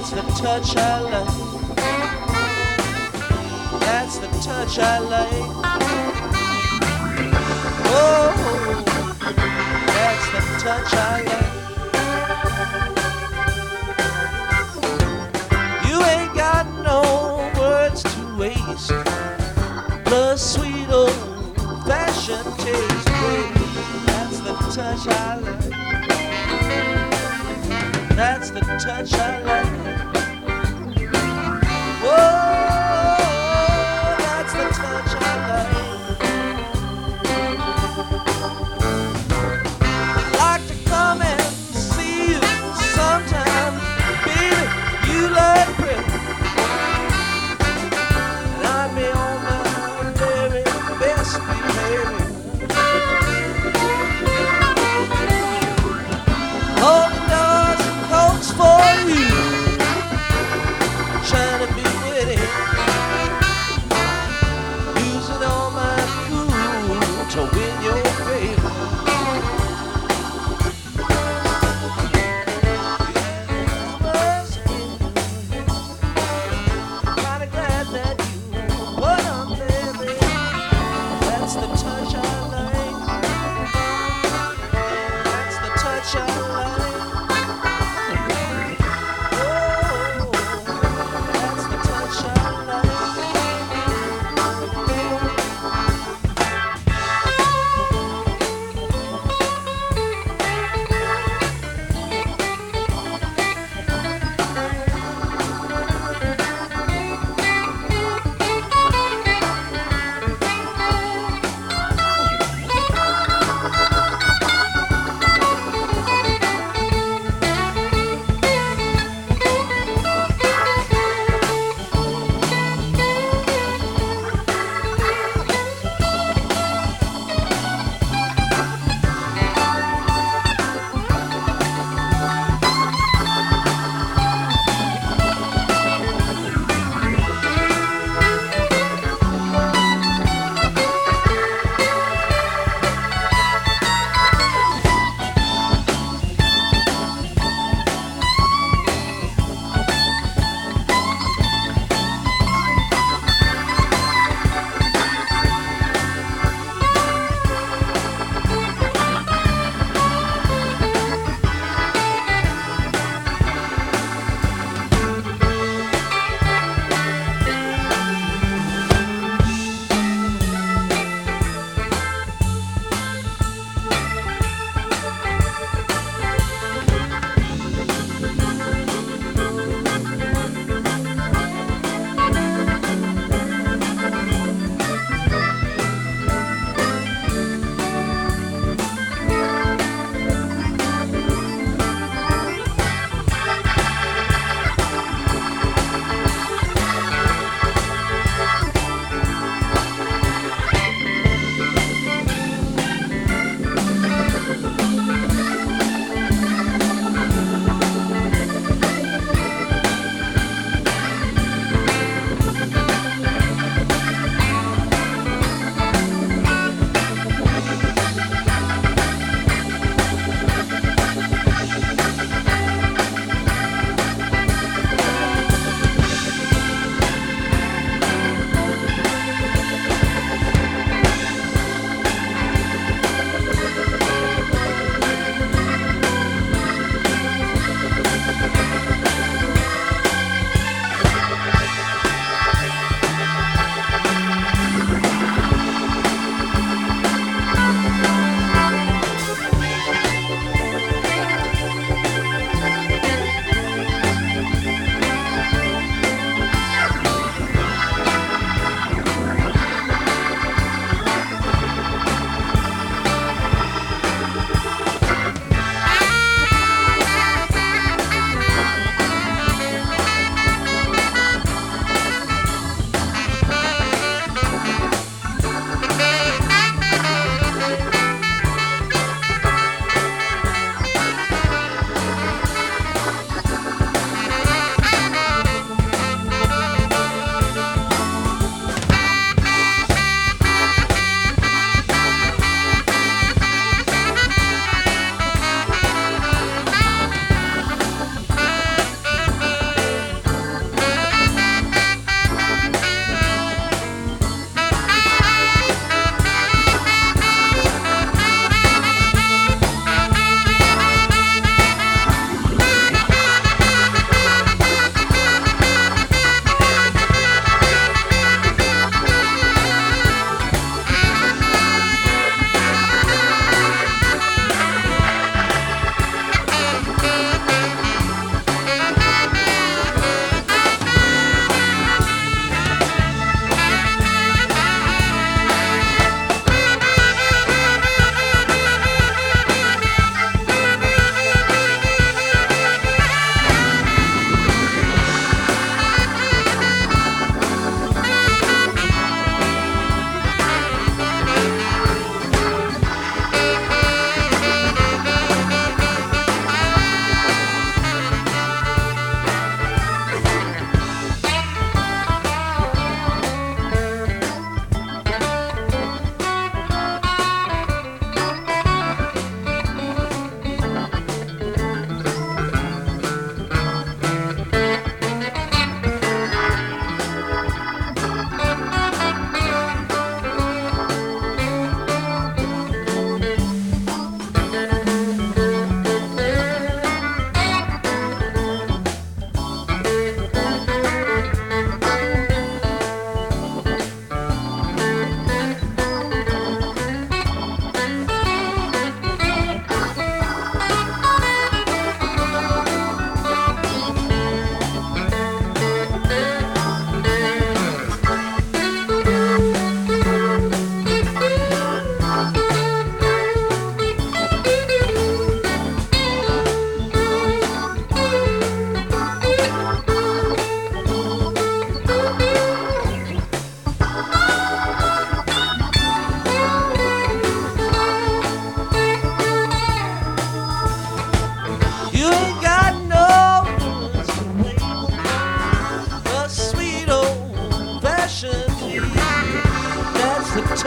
That's the touch I like. That's the touch I like. Oh, that's the touch I like. You ain't got no words to waste. Plus sweet old-fashioned taste. That's the touch I like. That's the touch I like. Whoa, that's the touch I like. I'd like to come and see you sometime, baby. You look pretty, and I'd be on my very best behavior. Open doors and coats for you.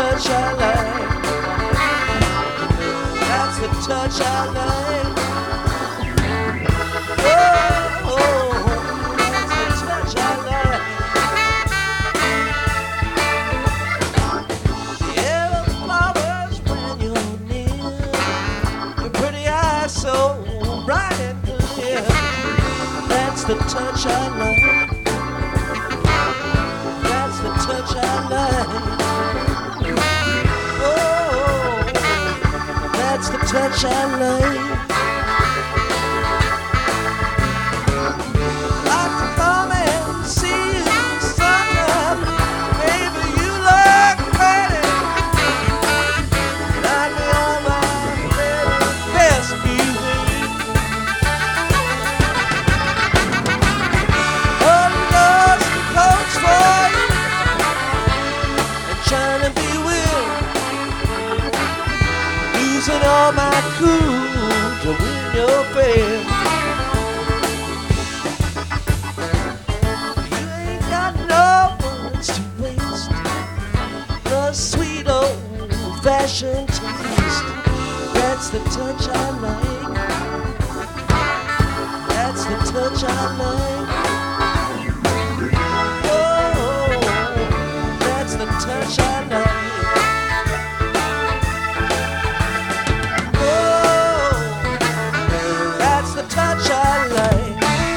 touch I like. That's the touch I like. Oh, that's the touch I like. The yellow flowers when you're near. Your pretty eyes so bright and clear. That's the touch I like. That's the touch I like. That's the touch I like. Like to come and see you sometime. Maybe you look pretty. Like me on my very best behavior. Holding doors and coats for you. And trying to be with. Using all my cool to win your faith. You ain't got no words to waste. The sweet old-fashioned taste. That's the touch I like. That's the touch I like. Oh, that's the touch I like. Touch I like.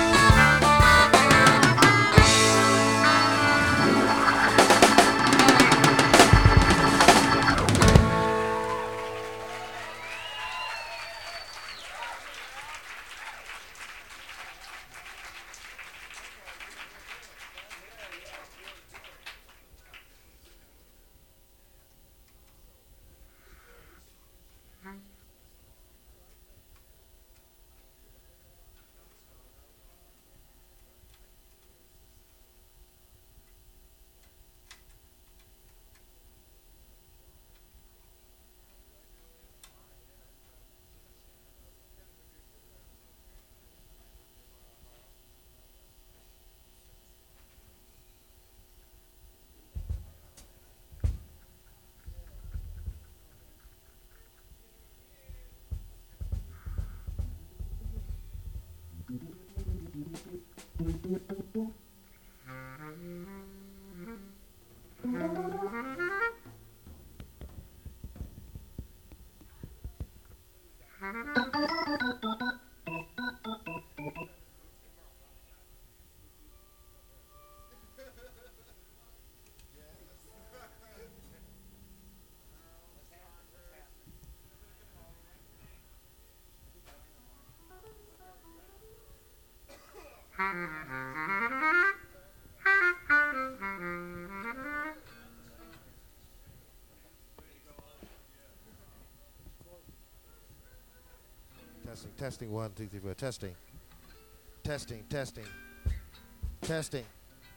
Testing, 1, 2, 3, 4. Testing. Testing. Testing. Testing.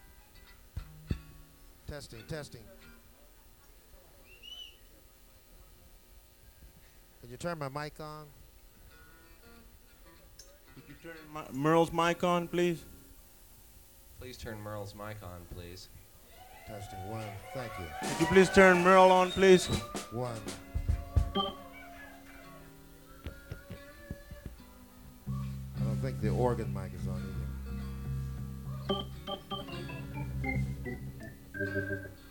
Can you turn my mic on? Could you turn Merle's mic on, please? Please turn Merle's mic on, please. Testing 1. Thank you. Could you please turn Merle on, please? 1. I don't think the organ mic is on either.